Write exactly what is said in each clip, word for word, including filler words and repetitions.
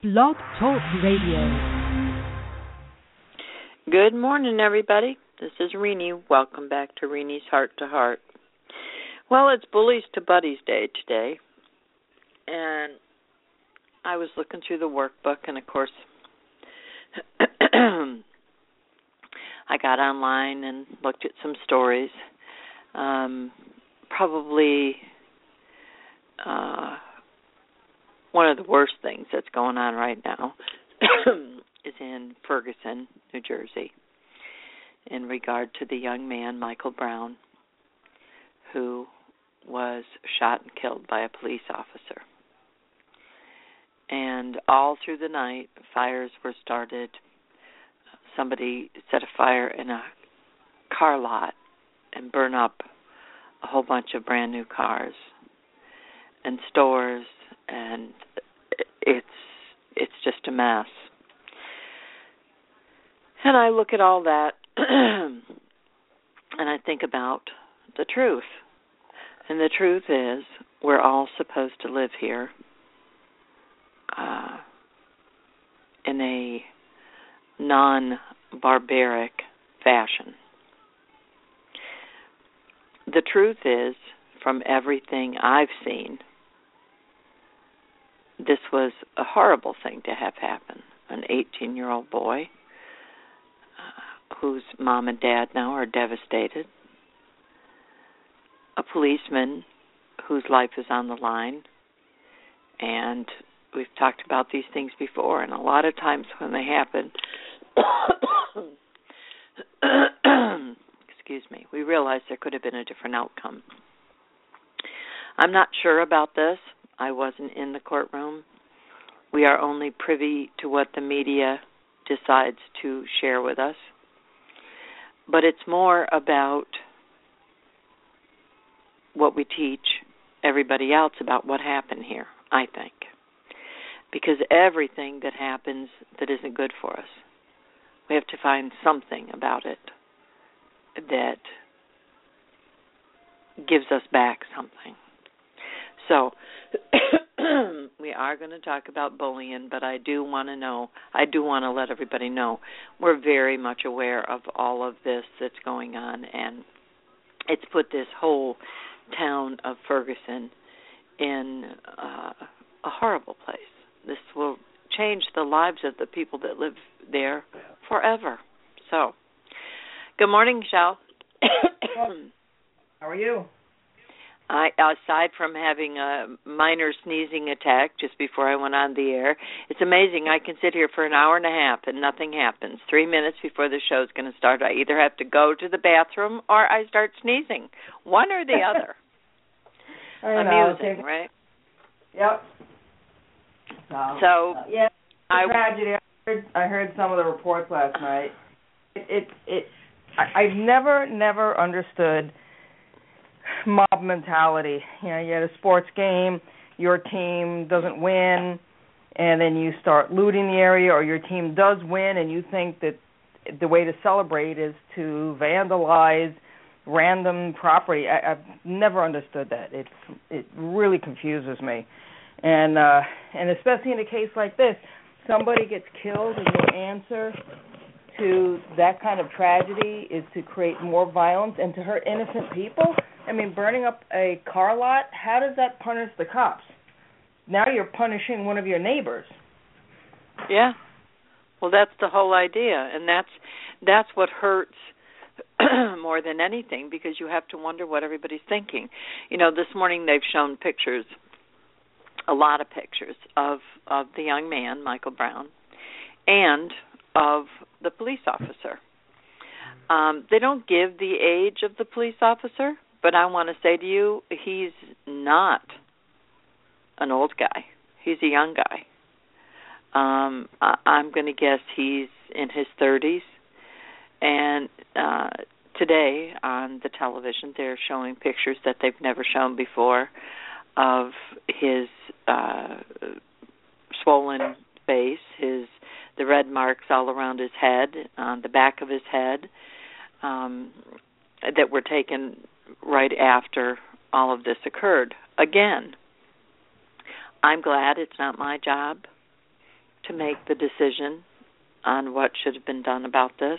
Blog Talk Radio. Good morning, everybody. This is Renee. Welcome back to Renee's Heart to Heart. Well, it's Bullies to Buddies Day today, and I was looking through the workbook, and of course, I got online and looked at some stories. Um, probably uh, one of the worst things that's going on right now is in Ferguson, New Jersey, in regard to the young man, Michael Brown, who was shot and killed by a police officer. And all through the night, fires were started. Somebody set a fire in a car lot and burned up a whole bunch of brand new cars and stores, and it's it's just a mess. And I look at all that and I think about the truth. And the truth is, we're all supposed to live here uh, in a non-barbaric fashion. The truth is, from everything I've seen, this was a horrible thing to have happen. An eighteen-year-old boy uh, whose mom and dad now are devastated. A policeman whose life is on the line. And we've talked about these things before, and a lot of times when they happen, excuse me, we realize there could have been a different outcome. I'm not sure about this. I wasn't in the courtroom. We are only privy to what the media decides to share with us. But it's more about what we teach everybody else about what happened here, I think. Because everything that happens that isn't good for us, we have to find something about it that gives us back something. So, we are going to talk about bullying, but I do want to know, I do want to let everybody know, we're very much aware of all of this that's going on, and it's put this whole town of Ferguson in uh, a horrible place. This will change the lives of the people that live there forever. So, good morning, Michelle. How are you? I, aside from having a minor sneezing attack just before I went on the air, it's amazing. I can sit here for an hour and a half and nothing happens. Three minutes before the show's going to start, I either have to go to the bathroom or I start sneezing. One or the other. Amusing, know. right? Yep. So, so uh, yeah, it's a I, tragedy. I heard, I heard some of the reports last night. It, it, it I, I've never, never understood mob mentality. You know, you had a sports game, your team doesn't win, and then you start looting the area, or your team does win, and you think that the way to celebrate is to vandalize random property. I, I've never understood that. It it really confuses me, and uh, and especially in a case like this, somebody gets killed, and your answer to that kind of tragedy is to create more violence and to hurt innocent people. I mean, burning up a car lot, how does that punish the cops? Now you're punishing one of your neighbors. Yeah. Well, that's the whole idea, and that's that's what hurts more than anything, because you have to wonder what everybody's thinking. You know, this morning they've shown pictures, a lot of pictures, of, of the young man, Michael Brown, and of the police officer. Um, they don't give the age of the police officer, but I want to say to you, he's not an old guy. He's a young guy. Um, I, I'm going to guess he's in his thirties. And uh, today on the television, they're showing pictures that they've never shown before of his uh, swollen face, his the red marks all around his head, on the back of his head, um, that were taken right after all of this occurred. Again, I'm glad it's not my job. to make the decision on what should have been done about this.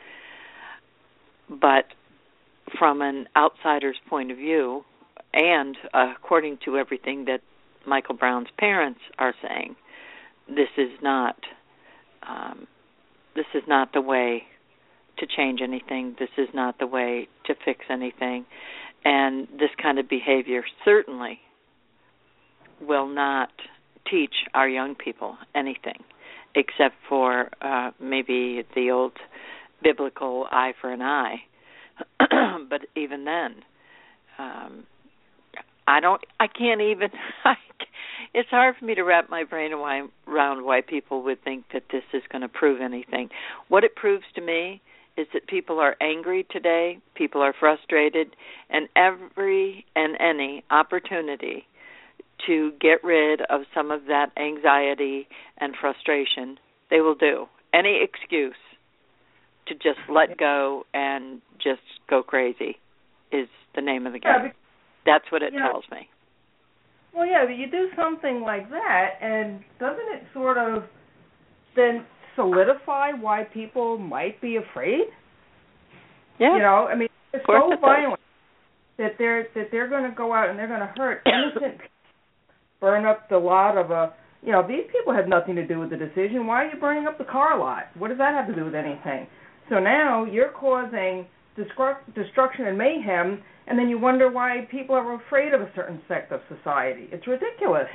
But from an outsider's point of view, and uh, according to everything that Michael Brown's parents are saying, this is not um, this is not the way to change anything. This is not the way to fix anything. And this kind of behavior certainly will not teach our young people anything, except for uh, maybe the old biblical eye for an eye. But even then, um, I don't. I can't even. I, it's hard for me to wrap my brain around why people would think that this is going to prove anything. What it proves to me is that people are angry today, people are frustrated, and every and any opportunity to get rid of some of that anxiety and frustration, they will do. Any excuse to just let go and just go crazy is the name of the game. Yeah, That's what it you know, tells me. Well, yeah, but you do something like that, and doesn't it sort of then solidify why people might be afraid? Yeah. You know, I mean, it's so it violent that they're that they're going to go out and they're going to hurt innocent people, burn up the lot of a. You know, these people had nothing to do with the decision. Why are you burning up the car lot? What does that have to do with anything? So now you're causing destru- destruction and mayhem, and then you wonder why people are afraid of a certain sect of society. It's ridiculous.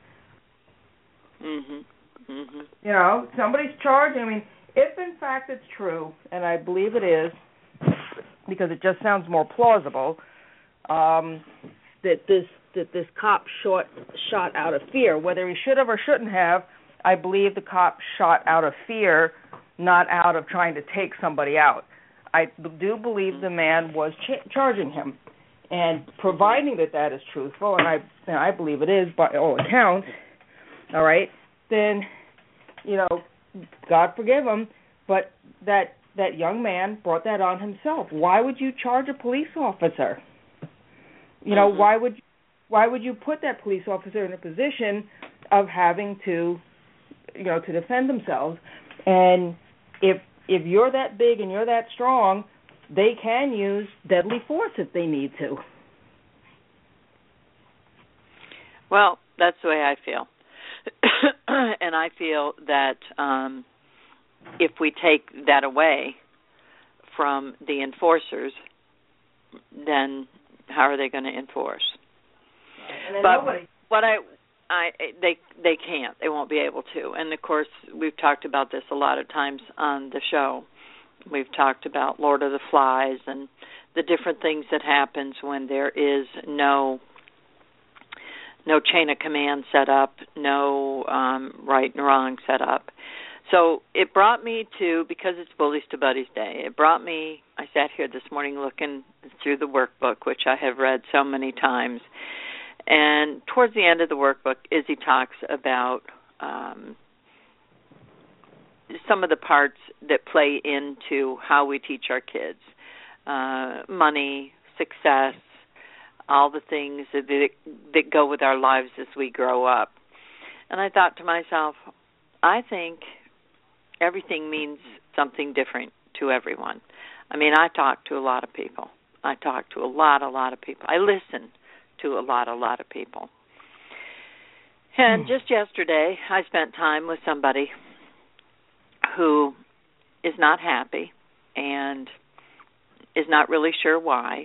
Mhm. Mhm. You know, somebody's charging. I mean, if in fact it's true, and I believe it is, because it just sounds more plausible, um, that this that this cop shot shot out of fear. Whether he should have or shouldn't have, I believe the cop shot out of fear, not out of trying to take somebody out. I do believe the man was ch- charging him, and providing that that is truthful, and I and I believe it is by all accounts. All right, then, you know, God forgive him, but that that young man brought that on himself. Why would you charge a police officer? You know, mm-hmm. why would why would you put that police officer in a position of having to, you know, to defend themselves? And if if you're that big and you're that strong, they can use deadly force if they need to. Well, that's the way I feel. And I feel that um, if we take that away from the enforcers, then how are they going to enforce? But nobody. what I, I, they, they can't. They won't be able to. And of course, we've talked about this a lot of times on the show. We've talked about Lord of the Flies and the different things that happens when there is no, no chain of command set up, no um, right and wrong set up. So it brought me to, because it's Bullies to Buddies Day, it brought me, I sat here this morning looking through the workbook, which I have read so many times. And towards the end of the workbook, Izzy talks about um, some of the parts that play into how we teach our kids. Uh, money, success, all the things that, that go with our lives as we grow up. And I thought to myself, I think everything means something different to everyone. I mean, I talk to a lot of people. I talk to a lot, a lot of people. I listen to a lot, a lot of people. And just yesterday, I spent time with somebody who is not happy and is not really sure why.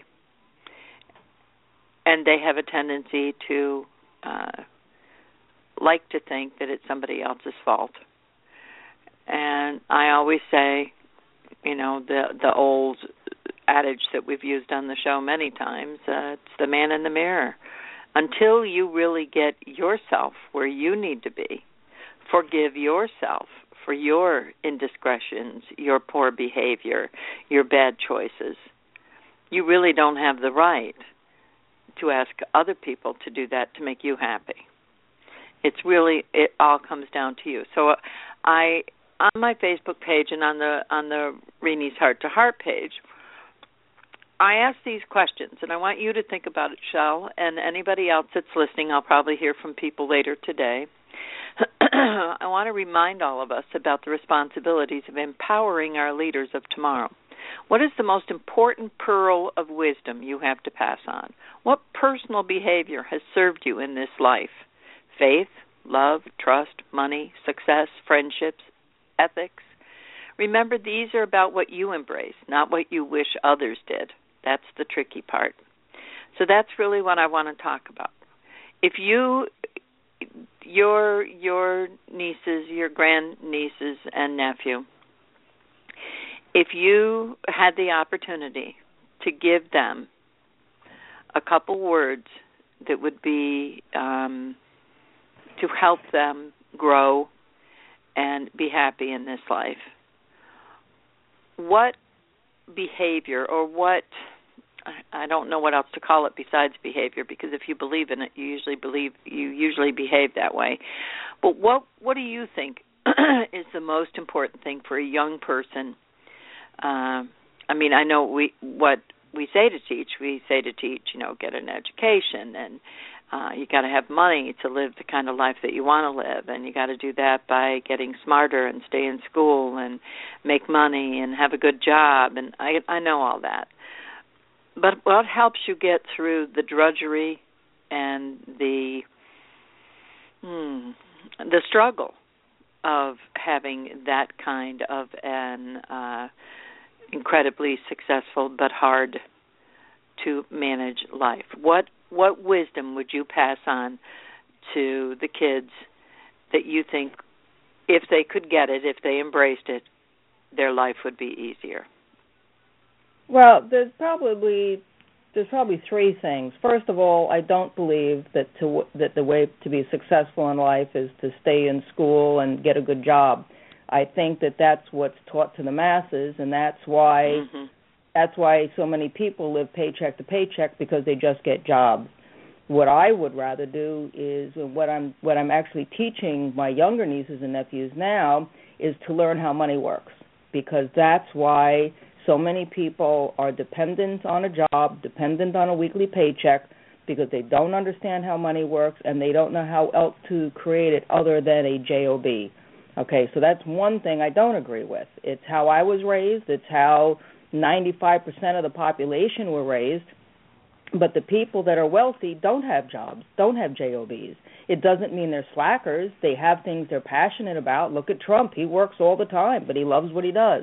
And they have a tendency to uh, like to think that it's somebody else's fault. And I always say, you know, the the old adage that we've used on the show many times, uh, it's the man in the mirror. Until you really get yourself where you need to be, forgive yourself for your indiscretions, your poor behavior, your bad choices, you really don't have the right to ask other people to do that to make you happy. It's really, it all comes down to you. So uh, I, on my Facebook page and on the on the Renee's Heart to Heart page, I ask these questions, and I want you to think about it, Shell, and anybody else that's listening. I'll probably hear from people later today. I want to remind all of us about the responsibilities of empowering our leaders of tomorrow. What is the most important pearl of wisdom you have to pass on? What personal behavior has served you in this life? Faith, love, trust, money, success, friendships, ethics. Remember, these are about what you embrace, not what you wish others did. That's the tricky part. So that's really what I want to talk about. If you, your your nieces, your grandnieces and nephew, if you had the opportunity to give them a couple words that would be um, to help them grow and be happy in this life, what behavior or what, I don't know what else to call it besides behavior, because if you believe in it, you usually believe you usually behave that way. But what what do you think is the most important thing for a young person? Uh, I mean, I know we what we say to teach. We say to teach, you know, get an education, and uh, you got to have money to live the kind of life that you want to live, and you got to do that by getting smarter and stay in school and make money and have a good job. And I I know all that. But what helps you get through the drudgery and the hmm, the struggle of having that kind of an uh, incredibly successful but hard to manage life? What what wisdom would you pass on to the kids that you think, if they could get it, if they embraced it, their life would be easier? Well, there's probably there's probably three things. First of all, I don't believe that to that the way to be successful in life is to stay in school and get a good job. I think that that's what's taught to the masses, and that's why mm-hmm. that's why so many people live paycheck to paycheck, because they just get jobs. What I would rather do is what I'm what I'm actually teaching my younger nieces and nephews now is to learn how money works, because that's why so many people are dependent on a job, dependent on a weekly paycheck, because they don't understand how money works and they don't know how else to create it other than a job. Okay, so that's one thing I don't agree with. It's how I was raised. It's how ninety-five percent of the population were raised. But the people that are wealthy don't have jobs, don't have jobs. It doesn't mean they're slackers. They have things they're passionate about. Look at Trump. He works all the time, but he loves what he does.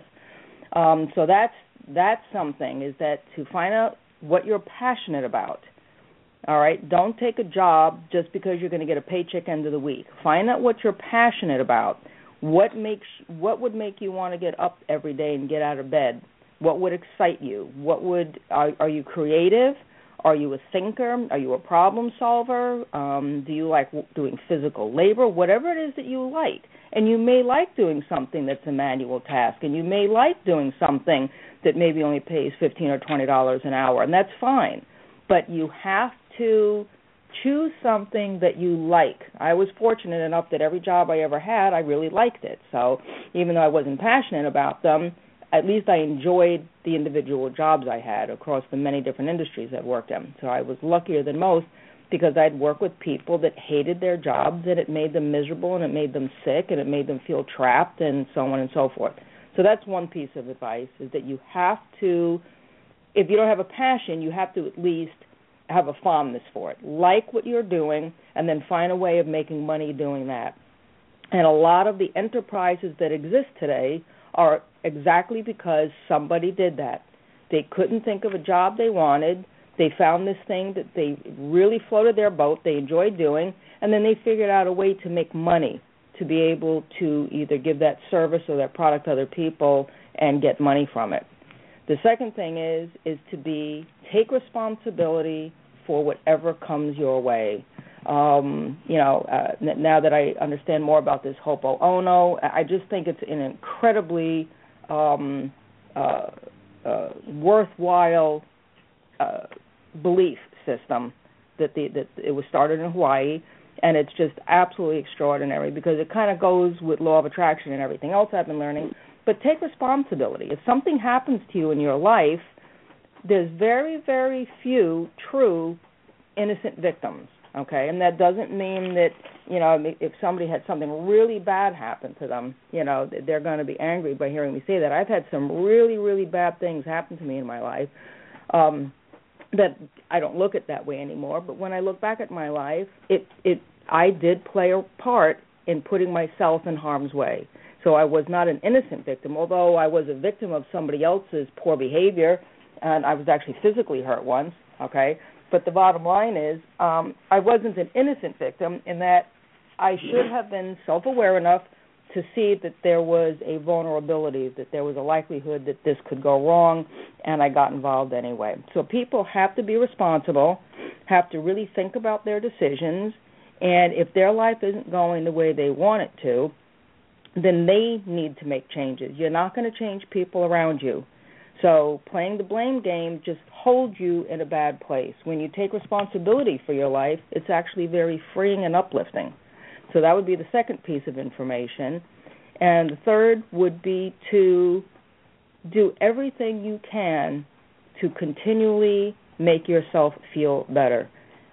Um, so that's that's something, is that to find out what you're passionate about. All right? Don't take a job just because you're going to get a paycheck end of the week. Find out what you're passionate about. What makes what would make you want to get up every day and get out of bed? What would excite you? What would are, are you creative? Are you a thinker? Are you a problem solver? Um, do you like w- doing physical labor? Whatever it is that you like. And you may like doing something that's a manual task, and you may like doing something that maybe only pays fifteen or twenty dollars an hour, and that's fine. But you have to choose something that you like. I was fortunate enough that every job I ever had, I really liked it. So even though I wasn't passionate about them, at least I enjoyed the individual jobs I had across the many different industries I've worked in. So I was luckier than most, because I'd work with people that hated their jobs, and it made them miserable, and it made them sick, and it made them feel trapped, and so on and so forth. So that's one piece of advice, is that you have to, if you don't have a passion, you have to at least have a fondness for it. Like what you're doing, and then find a way of making money doing that. And a lot of the enterprises that exist today are exactly because somebody did that. They couldn't think of a job they wanted. They found this thing that they really floated their boat, they enjoyed doing, and then they figured out a way to make money, to be able to either give that service or that product to other people and get money from it. The second thing is is to be take responsibility for whatever comes your way. Um, you know, uh, n- now that I understand more about this Hopo Ono, I just think it's an incredibly um, uh, uh, worthwhile uh, belief system that the that it was started in Hawaii, and it's just absolutely extraordinary, because it kind of goes with law of attraction and everything else I've been learning. But take responsibility. If something happens to you in your life, there's very, very few true innocent victims. okay? And that doesn't mean that, you know, if somebody had something really bad happen to them, you know, they're going to be angry by hearing me say that. I've had some really, really bad things happen to me in my life um, that I don't look at that way anymore. But when I look back at my life, it, it I did play a part in putting myself in harm's way. So I was not an innocent victim, although I was a victim of somebody else's poor behavior, and I was actually physically hurt once, okay? But the bottom line is um, I wasn't an innocent victim in that I should have been self-aware enough to see that there was a vulnerability, that there was a likelihood that this could go wrong, and I got involved anyway. So people have to be responsible, have to really think about their decisions, and if their life isn't going the way they want it to, then they need to make changes. You're not going to change people around you. So playing the blame game just holds you in a bad place. When you take responsibility for your life, it's actually very freeing and uplifting. So that would be the second piece of information. And the third would be to do everything you can to continually make yourself feel better.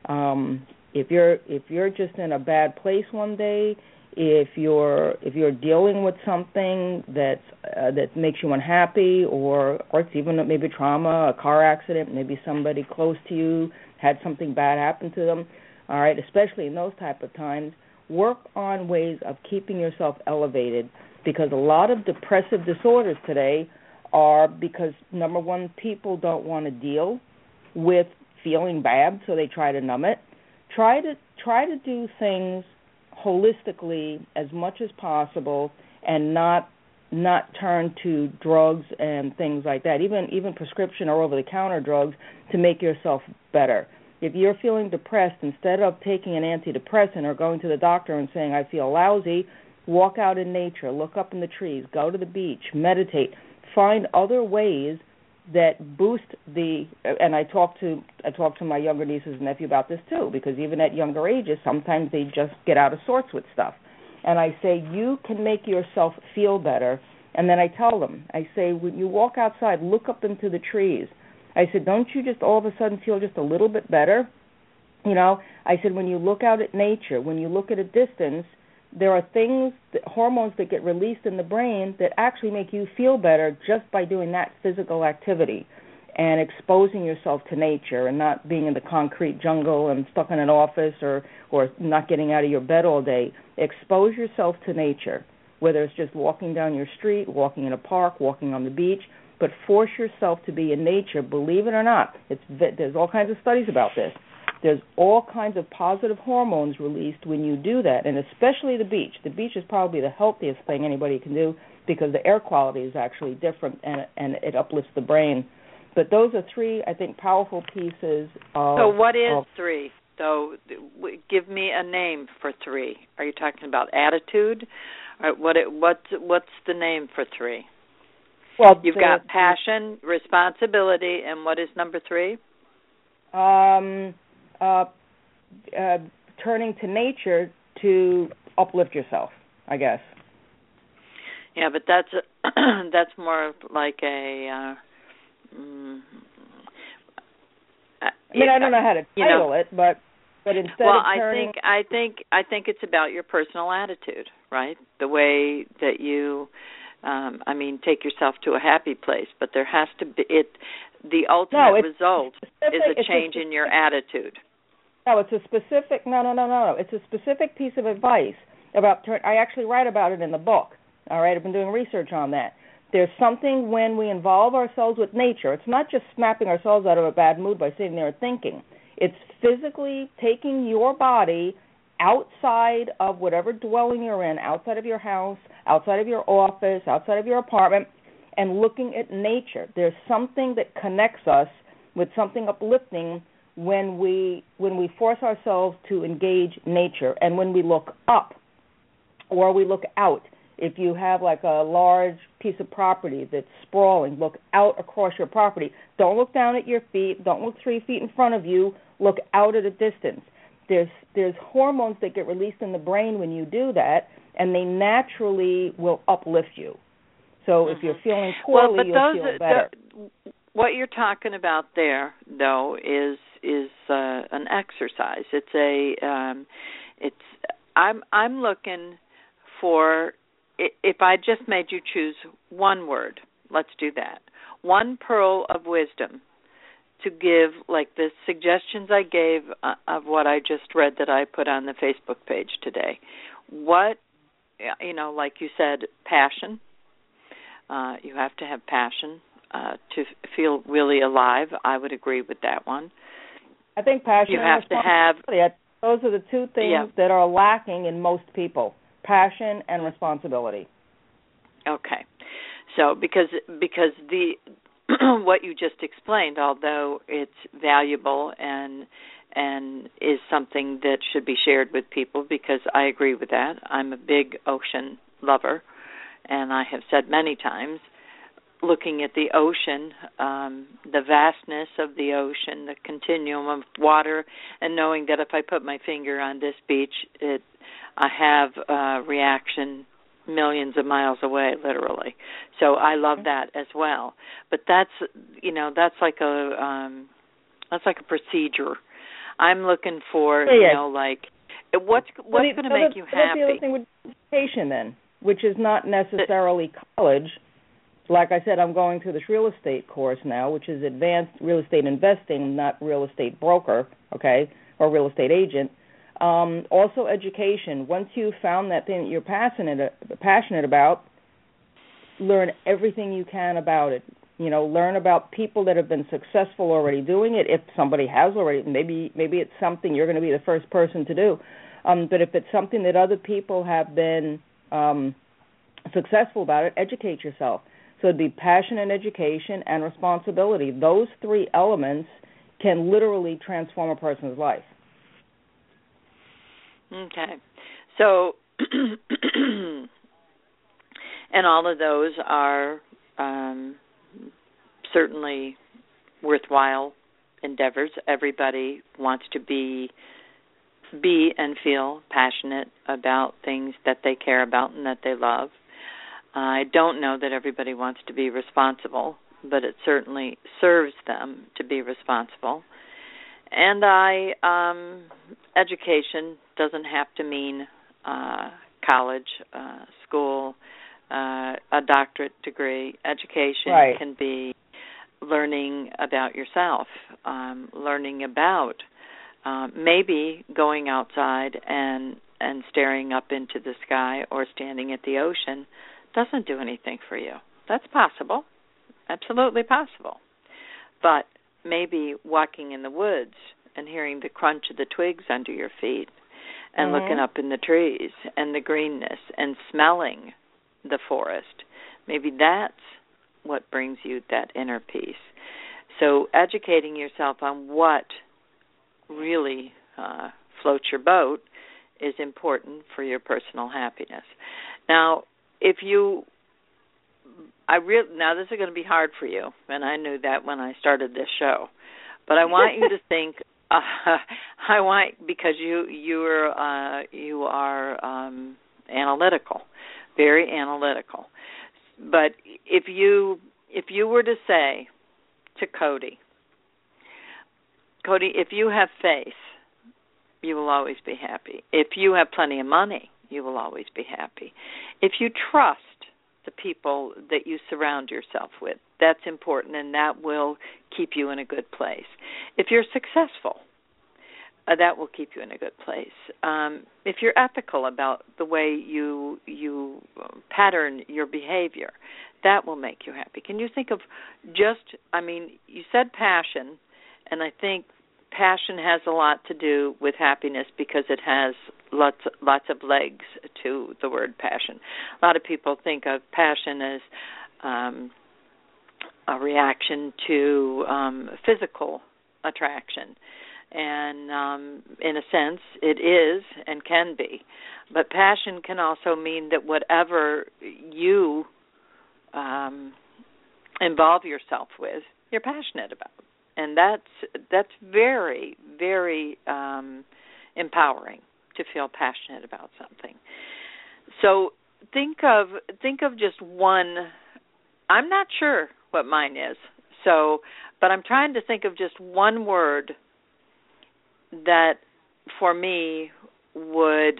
Um, if you're if you're just in a bad place one day, if you're if you're dealing with something that's uh, that makes you unhappy, or or it's even maybe trauma, a car accident, maybe somebody close to you had something bad happen to them, all right, especially in those type of times, work on ways of keeping yourself elevated, because a lot of depressive disorders today are because, number one, people don't want to deal with feeling bad, so they try to numb it. Try to try to do things holistically as much as possible, and not not turn to drugs and things like that, even even prescription or over-the-counter drugs, to make yourself better. If you're feeling depressed, instead of taking an antidepressant or going to the doctor and saying, I feel lousy, walk out in nature, look up in the trees, go to the beach, meditate, find other ways that boost the, and I talk to I talk to my younger nieces and nephew about this too, because even at younger ages, sometimes they just get out of sorts with stuff. And I say, you can make yourself feel better. And then I tell them, I say, when you walk outside, look up into the trees. I said, don't you just all of a sudden feel just a little bit better? You know, I said, when you look out at nature, when you look at a distance, there are things, that, hormones that get released in the brain that actually make you feel better just by doing that physical activity and exposing yourself to nature and not being in the concrete jungle and stuck in an office, or, or not getting out of your bed all day. Expose yourself to nature, whether it's just walking down your street, walking in a park, walking on the beach, but force yourself to be in nature. Believe it or not, it's, there's all kinds of studies about this. There's all kinds of positive hormones released when you do that, and especially the beach. The beach is probably the healthiest thing anybody can do, because the air quality is actually different, and, and it uplifts the brain. But those are three, I think, powerful pieces of... So what is of, three? So give me a name for three. Are you talking about attitude? Or what? It, what what's the name for three? Well, You've the, got passion, responsibility, and what is number three? Um... Uh, uh, turning to nature to uplift yourself, I guess. Yeah, but that's a, that's more like a. Uh, mm, I mean, I don't know how to title know, it, but but instead well, of turning. I think I think I think it's about your personal attitude, right? The way that you. Um, I mean, take yourself to a happy place, but there has to be it. The ultimate no, result specific, is a change a in your attitude. No, it's a specific. No, no, no, no, no. It's a specific piece of advice about. Turn, I actually write about it in the book. All right, I've been doing research on that. There's something when we involve ourselves with nature. It's not just snapping ourselves out of a bad mood by sitting there and thinking. It's physically taking your body outside of whatever dwelling you're in, outside of your house, outside of your office, outside of your apartment, and looking at nature. There's something that connects us with something uplifting when we when we force ourselves to engage nature, and when we look up or we look out. If you have like a large piece of property that's sprawling, look out across your property. Don't look down at your feet. Don't look three feet in front of you. Look out at a distance. There's there's hormones that get released in the brain when you do that, and they naturally will uplift you. So mm-hmm. if you're feeling poorly, well, but you'll those, feel better. The, what you're talking about there, though, is is uh, an exercise. It's a um, it's I'm I'm looking for, if I just made you choose one word, let's do that. One pearl of wisdom to give, like the suggestions I gave uh, of what I just read that I put on the Facebook page today. What, you know, like you said, passion. Uh, you have to have passion uh, to f- feel really alive. I would agree with that one. I think passion you and have to have. Those are the two things yeah. that are lacking in most people: passion and responsibility. Okay, so because because the what you just explained, although it's valuable and and is something that should be shared with people, because I agree with that. I'm a big ocean lover, and I have said many times, looking at the ocean, um, the vastness of the ocean, the continuum of water, and knowing that if I put my finger on this beach, it I have a reaction millions of miles away, literally. So I love that as well. But that's, you know, that's like a um, that's like a procedure. I'm looking for, yeah, you yeah. know, like what's what's going to so make the, you so happy. The other thing with education, then, which is not necessarily college. Like I said, I'm going through this real estate course now, which is advanced real estate investing, not real estate broker, okay, or real estate agent. Um, also education. Once you've found that thing that you're passionate passionate about, learn everything you can about it. You know, learn about people that have been successful already doing it. If somebody has already, maybe maybe it's something you're going to be the first person to do. Um, but if it's something that other people have been um, successful about it, educate yourself. So it'd be passion and education and responsibility. Those three elements can literally transform a person's life. Okay. So, and all of those are um, certainly worthwhile endeavors. Everybody wants to be be and feel passionate about things that they care about and that they love. I don't know that everybody wants to be responsible, but it certainly serves them to be responsible. And I, um, education doesn't have to mean uh, college, uh, school, uh, a doctorate degree. Education right. can be learning about yourself, um, learning about uh, maybe going outside and, and staring up into the sky or standing at the ocean doesn't do anything for you. That's possible, absolutely possible. But maybe walking in the woods and hearing the crunch of the twigs under your feet and mm-hmm. looking up in the trees and the greenness and smelling the forest, maybe that's what brings you that inner peace. So educating yourself on what really uh, floats your boat is important for your personal happiness. Now, if you, I re- now this is going to be hard for you, and I knew that when I started this show, but I want you to think. Uh, I want because you you are uh, you are um, analytical, very analytical. But if you if you were to say to Cody, Cody, if you have faith, you will always be happy. If you have plenty of money, you will always be happy. If you trust the people that you surround yourself with, that's important, and that will keep you in a good place. If you're successful, uh, that will keep you in a good place. Um, if you're ethical about the way you you pattern your behavior, that will make you happy. Can you think of just, I mean, you said passion, and I think passion has a lot to do with happiness because it has lots lots of legs to the word passion. A lot of people think of passion as um, a reaction to um, physical attraction, and um, in a sense it is and can be. But passion can also mean that whatever you um, involve yourself with, you're passionate about. And that's that's very, very um, empowering to feel passionate about something. So think of think of just one. I'm not sure what mine is. So, but I'm trying to think of just one word that for me would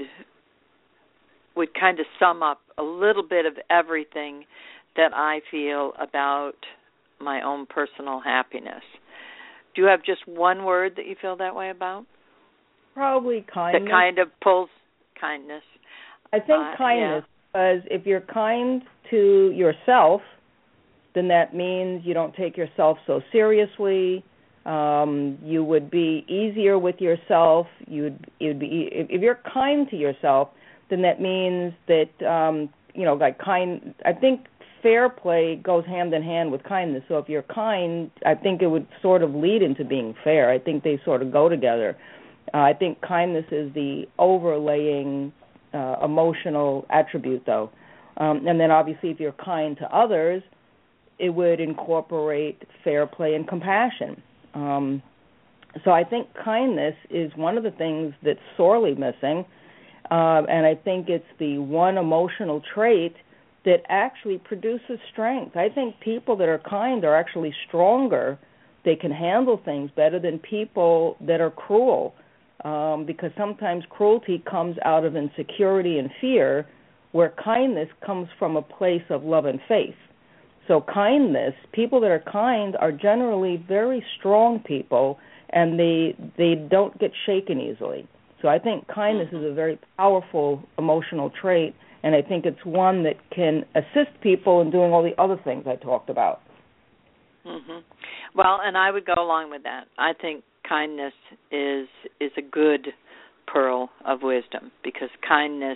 would kind of sum up a little bit of everything that I feel about my own personal happiness. Do you have just one word that you feel that way about? Probably kindness. That kind of pulls kindness. I think uh, kindness, yeah. because if you're kind to yourself, then that means you don't take yourself so seriously. Um, you would be easier with yourself. You'd, you'd be if, if you're kind to yourself, then that means that um, you know, like kind. I think fair play goes hand in hand with kindness. So if you're kind, I think it would sort of lead into being fair. I think they sort of go together. Uh, I think kindness is the overlaying uh, emotional attribute, though. Um, and then obviously if you're kind to others, it would incorporate fair play and compassion. Um, so I think kindness is one of the things that's sorely missing, uh, and I think it's the one emotional trait that actually produces strength. I think people that are kind are actually stronger. They can handle things better than people that are cruel, um, because sometimes cruelty comes out of insecurity and fear, where kindness comes from a place of love and faith. So kindness, people that are kind are generally very strong people, and they they don't get shaken easily. So I think kindness is a very powerful emotional trait, and I think it's one that can assist people in doing all the other things I talked about. Mm-hmm. Well, and I would go along with that. I think kindness is is a good pearl of wisdom, because kindness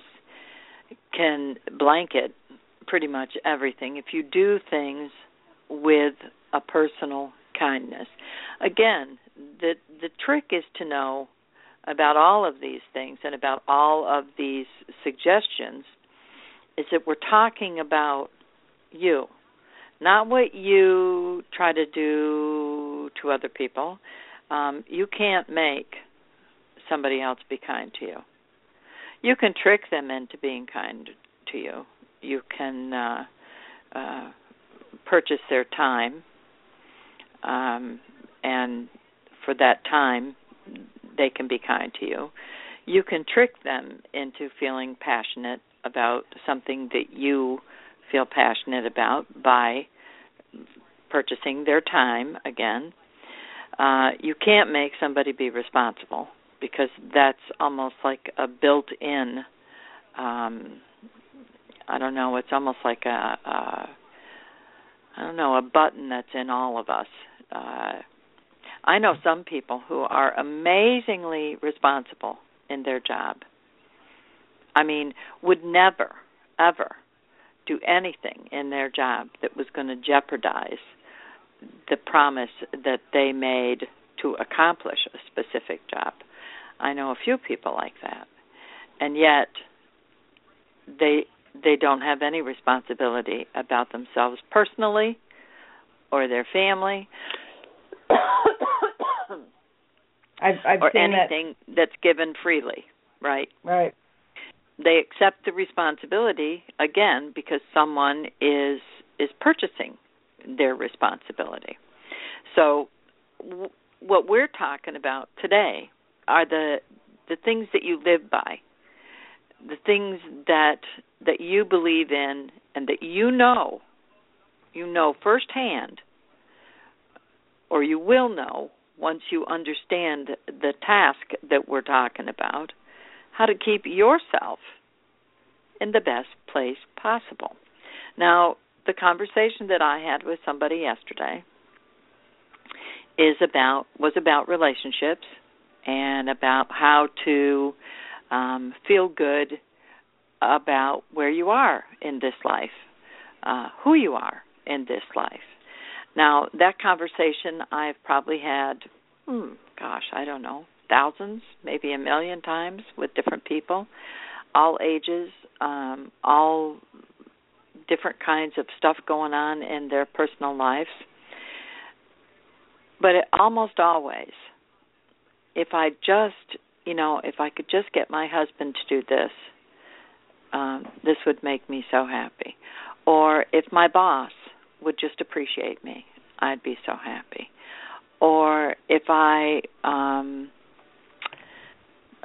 can blanket pretty much everything if you do things with a personal kindness. Again, the the trick is to know about all of these things and about all of these suggestions is that we're talking about you, not what you try to do to other people. Um, you can't make somebody else be kind to you. You can trick them into being kind to you. You can uh, uh, purchase their time, um, and for that time, they can be kind to you. You can trick them into feeling passionate about something that you feel passionate about by purchasing their time again. Uh, you can't make somebody be responsible, because that's almost like a built-in, um, I don't know, it's almost like a, a, I don't know, a button that's in all of us. Uh, I know some people who are amazingly responsible in their job. I mean, would never, ever do anything in their job that was going to jeopardize the promise that they made to accomplish a specific job. I know a few people like that. And yet they they don't have any responsibility about themselves personally or their family I've, I've or seen anything that. that's given freely, right? Right. They accept the responsibility, again, because someone is is purchasing their responsibility. So w- what we're talking about today are the the things that you live by, the things that that you believe in and that you know, you know firsthand, or you will know once you understand the task that we're talking about, how to keep yourself in the best place possible. Now, the conversation that I had with somebody yesterday is about was about relationships and about how to um, feel good about where you are in this life, uh, who you are in this life. Now, that conversation I've probably had, hmm, gosh, I don't know, thousands, maybe a million times with different people, all ages, um, all different kinds of stuff going on in their personal lives. But it, almost always, if I just, you know, if I could just get my husband to do this, um, this would make me so happy. Or if my boss would just appreciate me, I'd be so happy. Or if I um,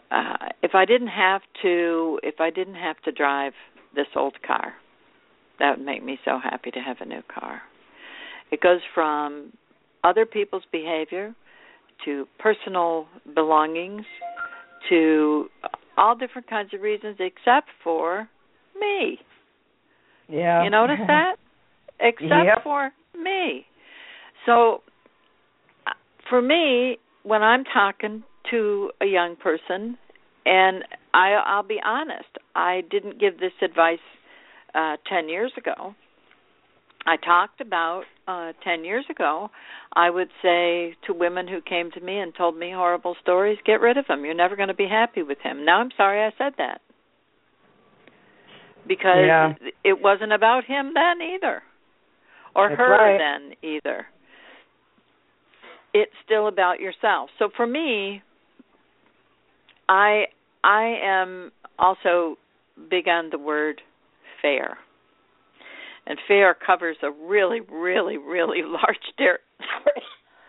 uh, if I didn't have to, if I didn't have to drive this old car, that would make me so happy to have a new car. It goes from other people's behavior to personal belongings to all different kinds of reasons except for me. Yeah. You notice that? Except yep. for me. So for me, when I'm talking to a young person, and I, I'll be honest, I didn't give this advice uh, ten years ago. I talked about uh, ten years ago, I would say to women who came to me and told me horrible stories, get rid of him. You're never going to be happy with him. Now I'm sorry I said that. Because yeah. it wasn't about him then either. Or That's her right. then either. It's still about yourself. So for me, I I am also big on the word fair. And fair covers a really, really, really large territory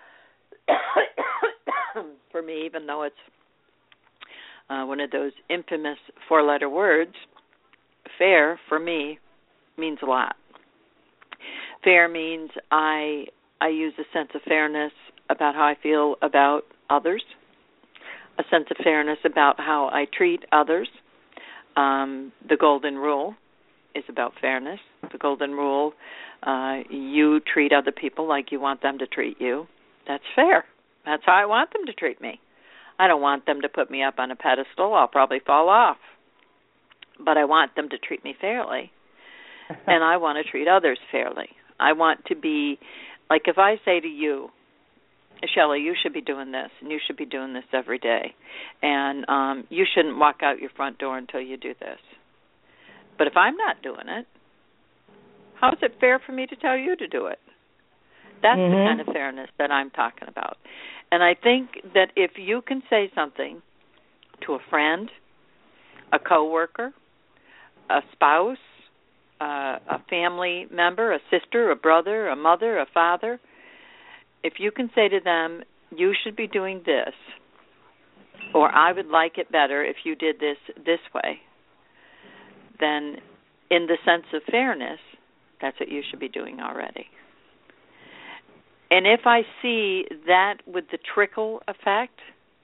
for me, even though it's uh, one of those infamous four-letter words. Fair, for me, means a lot. Fair means I I use a sense of fairness about how I feel about others, a sense of fairness about how I treat others. Um, the golden rule is about fairness. The golden rule, uh, you treat other people like you want them to treat you. That's fair. That's how I want them to treat me. I don't want them to put me up on a pedestal. I'll probably fall off. But I want them to treat me fairly. And I want to treat others fairly. I want to be, like if I say to you, Shelley, you should be doing this, and you should be doing this every day, and um, you shouldn't walk out your front door until you do this. But if I'm not doing it, how is it fair for me to tell you to do it? That's mm-hmm. the kind of fairness that I'm talking about. And I think that if you can say something to a friend, a coworker, a spouse, uh, a family member, a sister, a brother, a mother, a father, if you can say to them, you should be doing this, or I would like it better if you did this this way, then in the sense of fairness, that's what you should be doing already. And if I see that with the trickle effect,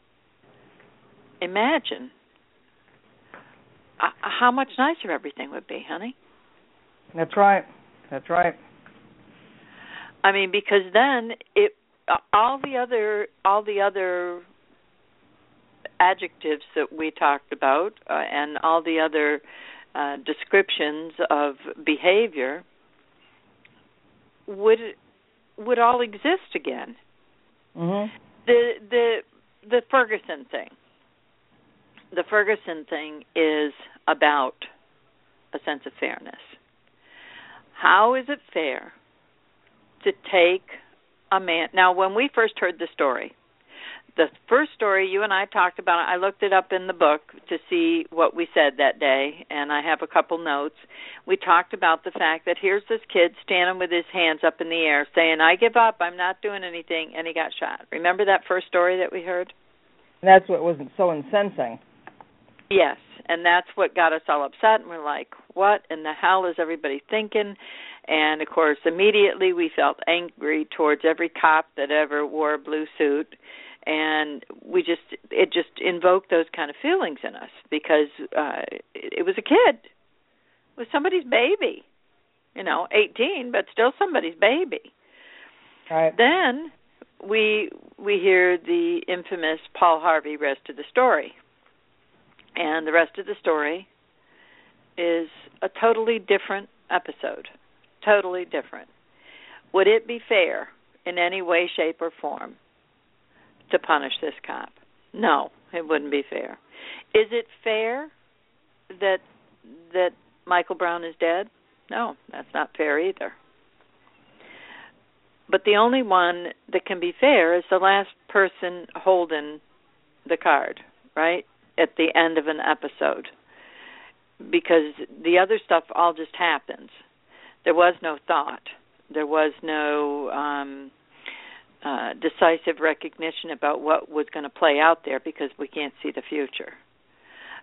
imagine uh, how much nicer everything would be, honey. That's right. That's right. I mean, because then it all the other all the other adjectives that we talked about uh, and all the other uh, descriptions of behavior would would all exist again. Mm-hmm. The the the Ferguson thing. The Ferguson thing is about a sense of fairness. How is it fair to take a man? Now, when we first heard the story, the first story you and I talked about, I looked it up in the book to see what we said that day, and I have a couple notes. We talked about the fact that here's this kid standing with his hands up in the air saying, I give up, I'm not doing anything, and he got shot. Remember that first story that we heard? That's what was so incensing. Yes, and that's what got us all upset, and we're like, what in the hell is everybody thinking? And, of course, immediately we felt angry towards every cop that ever wore a blue suit, and we just, it just invoked those kind of feelings in us because uh, it, it was a kid. It was somebody's baby, you know, eighteen, but still somebody's baby. Right. Then we we hear the infamous Paul Harvey rest of the story. And the rest of the story is a totally different episode, totally different. Would it be fair in any way, shape, or form to punish this cop? No, it wouldn't be fair. Is it fair that that Michael Brown is dead? No, that's not fair either. But the only one that can be fair is the last person holding the card, right? At the end of an episode, because the other stuff all just happens. There was no thought. There was no um, uh, decisive recognition about what was going to play out there because we can't see the future.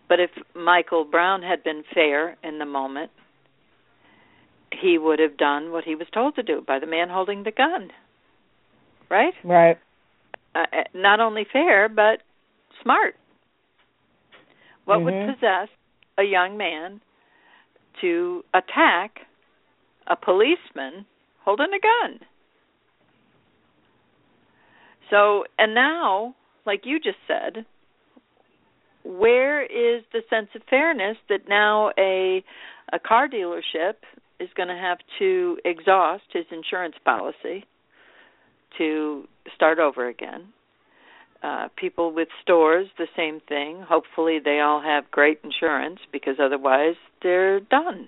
But if Michael Brown had been fair in the moment, he would have done what he was told to do by the man holding the gun. Right? Right. Uh, not only fair, but smart. What mm-hmm. would possess a young man to attack a policeman holding a gun? So, and now, like you just said, where is the sense of fairness that now a a car dealership is going to have to exhaust his insurance policy to start over again? Uh, people with stores, the same thing. Hopefully they all have great insurance, because otherwise they're done.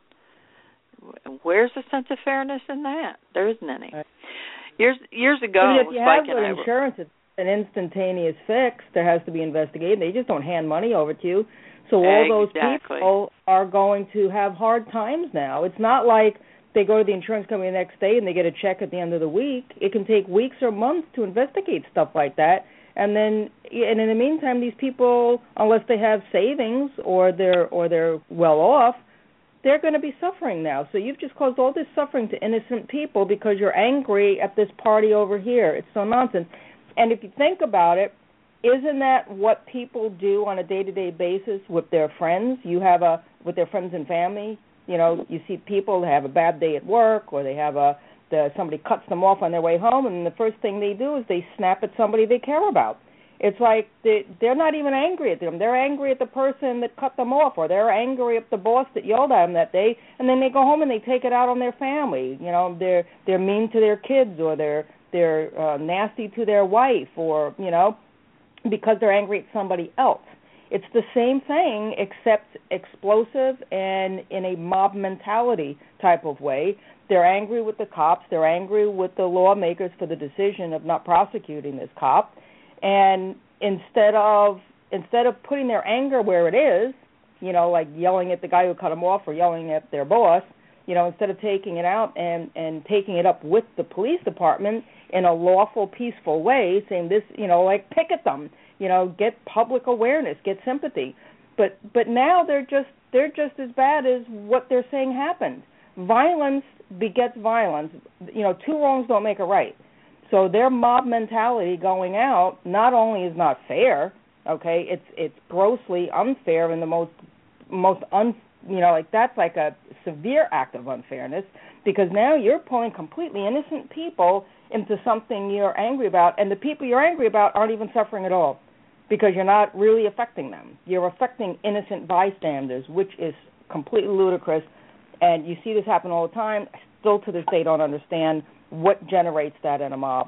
Where's the sense of fairness in that? There isn't any. Right. Years years ago, if you Spike have and I insurance, were, it's an instantaneous fix. There has to be investigated. They just don't hand money over to you. So all exactly. those people are going to have hard times now. It's not like they go to the insurance company the next day and they get a check at the end of the week. It can take weeks or months to investigate stuff like that. And then, and in the meantime, these people, unless they have savings or they're or they're well off, they're going to be suffering now. So you've just caused all this suffering to innocent people because you're angry at this party over here. It's so nonsense. And if you think about it, isn't that what people do on a day-to-day basis with their friends? You have a with their friends and family. You know, you see people have a bad day at work, or they have a the, somebody cuts them off on their way home, and the first thing they do is they snap at somebody they care about. It's like they, they're not even angry at them. They're angry at the person that cut them off, or they're angry at the boss that yelled at them that day, and then they go home and they take it out on their family. You know, they're they're mean to their kids, or they're they're uh, nasty to their wife, or you know, because they're angry at somebody else. It's the same thing, except explosive and in a mob mentality type of way. They're angry with the cops. They're angry with the lawmakers for the decision of not prosecuting this cop. And instead of instead of putting their anger where it is, you know, like yelling at the guy who cut them off or yelling at their boss, you know, instead of taking it out and, and taking it up with the police department in a lawful, peaceful way, saying this, you know, like picket them, you know, get public awareness, get sympathy. But but now they're just they're just as bad as what they're saying happened. Violence begets violence. You know, two wrongs don't make a right. So their mob mentality going out not only is not fair, okay, it's it's grossly unfair and the most most un you know, like that's like a severe act of unfairness, because now you're pulling completely innocent people into something you're angry about, and the people you're angry about aren't even suffering at all because you're not really affecting them. You're affecting innocent bystanders, which is completely ludicrous, and you see this happen all the time. I still to this day don't understand what generates that in a mob.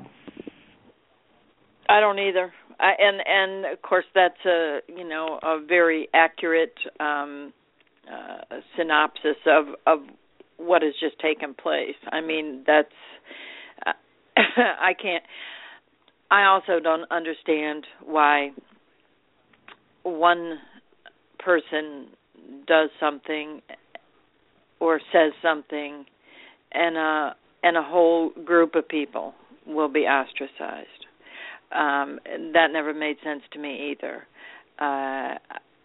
I don't either. I, and and of course that's a you know a very accurate um, uh, synopsis of of what has just taken place. I mean that's uh, I can't. I also don't understand why one person does something or says something, and a and a whole group of people will be ostracized. Um, that never made sense to me either. Uh,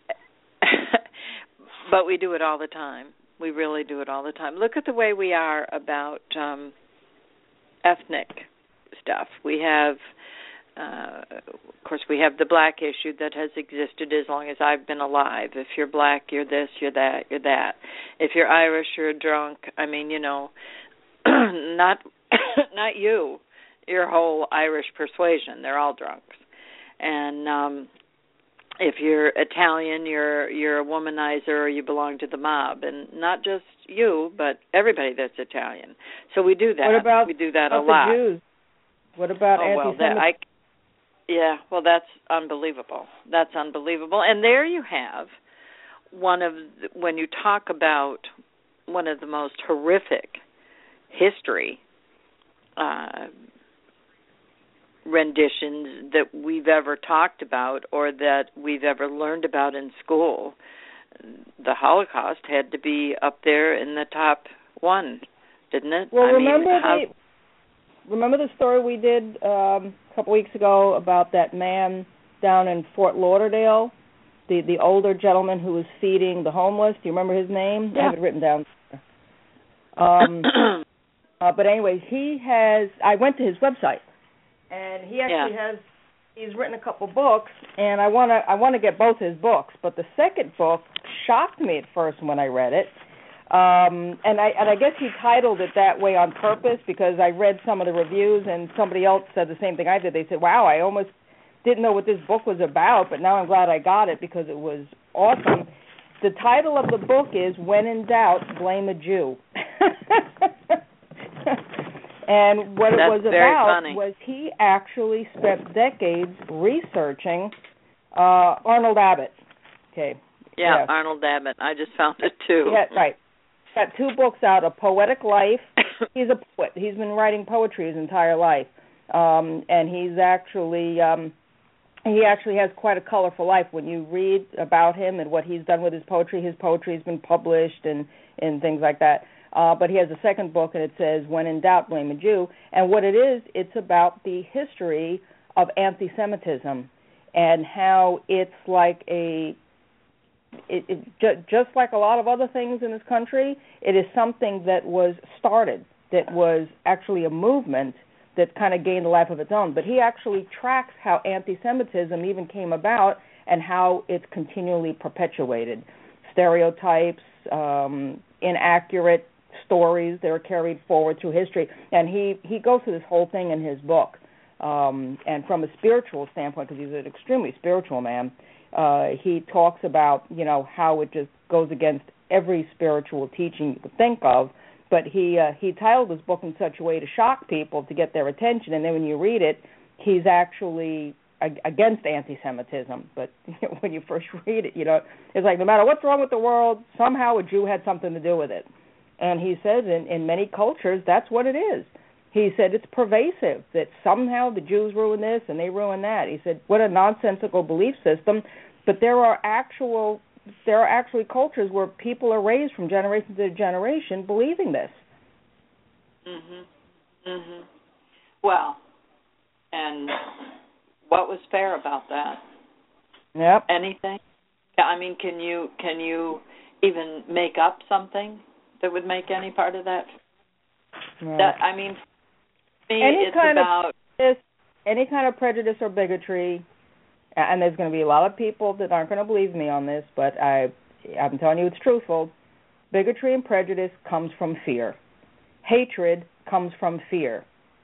but we do it all the time. We really do it all the time. Look at the way we are about um, ethnic stuff. We have, uh, of course, we have the black issue that has existed as long as I've been alive. If you're black, you're this, you're that, you're that. If you're Irish, you're a drunk. I mean, you know, not not you. Your whole Irish persuasion, they're all drunks. And um, if you're Italian, you're you're a womanizer or you belong to the mob. And not just you, but everybody that's Italian. So we do that. What about, we do that about a lot. The Jews? What about oh, well, that, I, yeah, well, that's unbelievable. That's unbelievable. And there you have one of, the, when you talk about one of the most horrific history uh renditions that we've ever talked about or that we've ever learned about in school. The Holocaust had to be up there in the top one, didn't it? Well, I remember mean, how... the remember the story we did um, a couple weeks ago about that man down in Fort Lauderdale the the older gentleman who was feeding the homeless. Do you remember his name? Yeah. I have it written down. Um, uh, but anyways, he has. I went to his website, and he actually yeah. has. He's written a couple books, and I wanna I wanna get both his books. But the second book shocked me at first when I read it, um, and I and I guess he titled it that way on purpose because I read some of the reviews, and somebody else said the same thing I did. They said, "Wow, I almost didn't know what this book was about, but now I'm glad I got it because it was awesome." The title of the book is "When in Doubt, Blame a Jew." And what That's it was very about funny. was he actually spent decades researching uh, Arnold Abbott. Okay. Yeah, yes. Arnold Abbott. I just found it too. Yeah, right. Got two books out, A Poetic Life. He's a poet. He's been writing poetry his entire life. Um, and he's actually um, he actually has quite a colorful life. When you read about him and what he's done with his poetry, his poetry has been published and, and things like that. Uh, but he has a second book, and it says, When in Doubt, Blame a Jew. And what it is, it's about the history of anti-Semitism and how it's like a, it, it, ju- just like a lot of other things in this country, it is something that was started, that was actually a movement that kind of gained a life of its own. But he actually tracks how anti-Semitism even came about and how it's continually perpetuated. Stereotypes, um, inaccurate stories that are carried forward through history, and he, he goes through this whole thing in his book. Um, and from a spiritual standpoint, because he's an extremely spiritual man, uh, he talks about, you know, how it just goes against every spiritual teaching you could think of. But he uh, he titled his book in such a way to shock people, to get their attention, and then when you read it, he's actually ag- against anti-Semitism. But when you first read it, you know, it's like no matter what's wrong with the world, somehow a Jew had something to do with it. And he says in, in many cultures, that's what it is. He said it's pervasive, that somehow the Jews ruin this and they ruin that. He said, what a nonsensical belief system. But there are actual, there are actually cultures where people are raised from generation to generation believing this. Mhm. Mhm. Well, and what was fair about that? Yep. Anything? I mean, can you can you even make up something that would make any part of that? Right. That I mean, for me, any it's kind about of prejudice, any kind of prejudice or bigotry, and there's going to be a lot of people that aren't going to believe me on this, but I, I'm telling you it's truthful. Bigotry and prejudice comes from fear. Hatred comes from fear,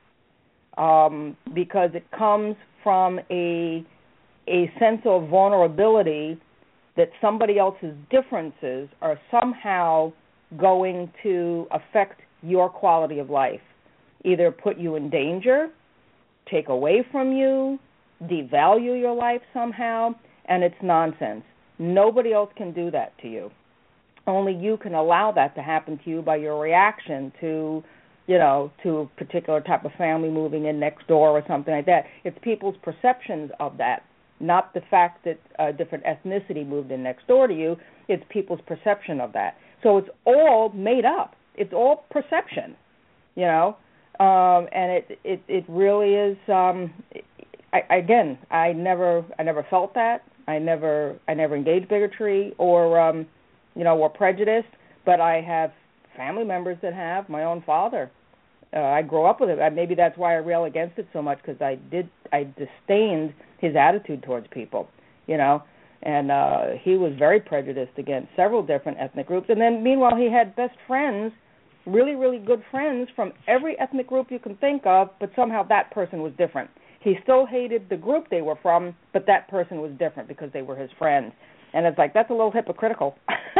um, because it comes from a a sense of vulnerability that somebody else's differences are somehow going to affect your quality of life, either put you in danger, take away from you, devalue your life somehow, and it's nonsense. Nobody else can do that to you. Only you can allow that to happen to you by your reaction to, you know, to a particular type of family moving in next door or something like that. It's people's perceptions of that, not the fact that a different ethnicity moved in next door to you. It's people's perception of that. So it's all made up. It's all perception, you know, um, and it, it it really is. Um, I, again, I never I never felt that. I never I never engaged bigotry or um, you know or prejudice. But I have family members that have. My own father. Uh, I grew up with it. Maybe that's why I rail against it so much, because I did I disdained his attitude towards people, you know. And uh, he was very prejudiced against several different ethnic groups. And then, meanwhile, he had best friends, really, really good friends from every ethnic group you can think of, but somehow that person was different. He still hated the group they were from, but that person was different because they were his friend. And it's like, that's a little hypocritical.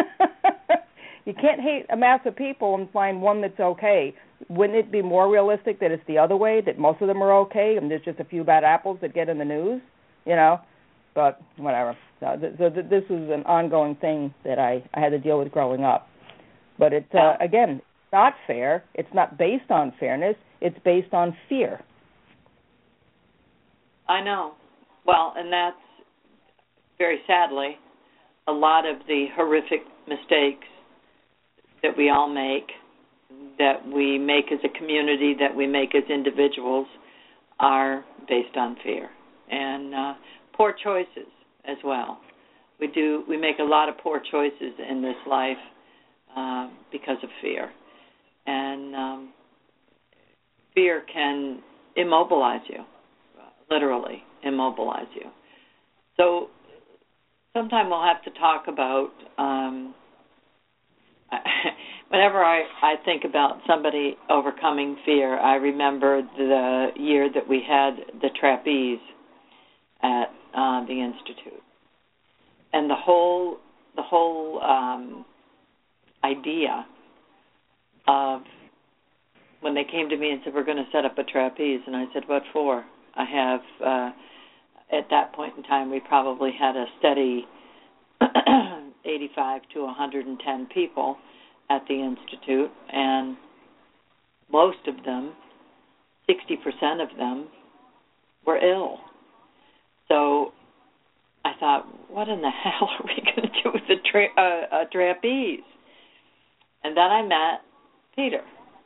You can't hate a mass of people and find one that's okay. Wouldn't it be more realistic that it's the other way, that most of them are okay and there's just a few bad apples that get in the news, you know? But whatever. So, th- so th- this was an ongoing thing that I, I had to deal with growing up. But it's, uh, again, not fair. It's not based on fairness. It's based on fear. I know. Well, and that's, very sadly, a lot of the horrific mistakes that we all make, that we make as a community, that we make as individuals, are based on fear. And uh, poor choices as well. We do. We make a lot of poor choices in this life uh, because of fear, and um, fear can immobilize you, literally immobilize you. So sometime we'll have to talk about. Um, whenever I, I think about somebody overcoming fear, I remember the year that we had the trapeze at uh, the Institute. And the whole the whole um, idea of when they came to me and said, we're going to set up a trapeze, and I said, what for? I have, uh, at that point in time, we probably had a steady eighty-five to one hundred ten people at the Institute, and most of them, sixty percent of them, were ill. So I thought, what in the hell are we going to do with a, tra- uh, a trapeze? And then I met Peter,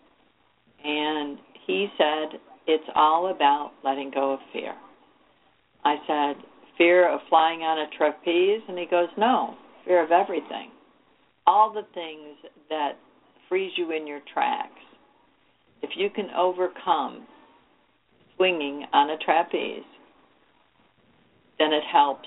and he said, it's all about letting go of fear. I said, fear of flying on a trapeze? And he goes, no, fear of everything. All the things that freeze you in your tracks. If you can overcome swinging on a trapeze, then it helps.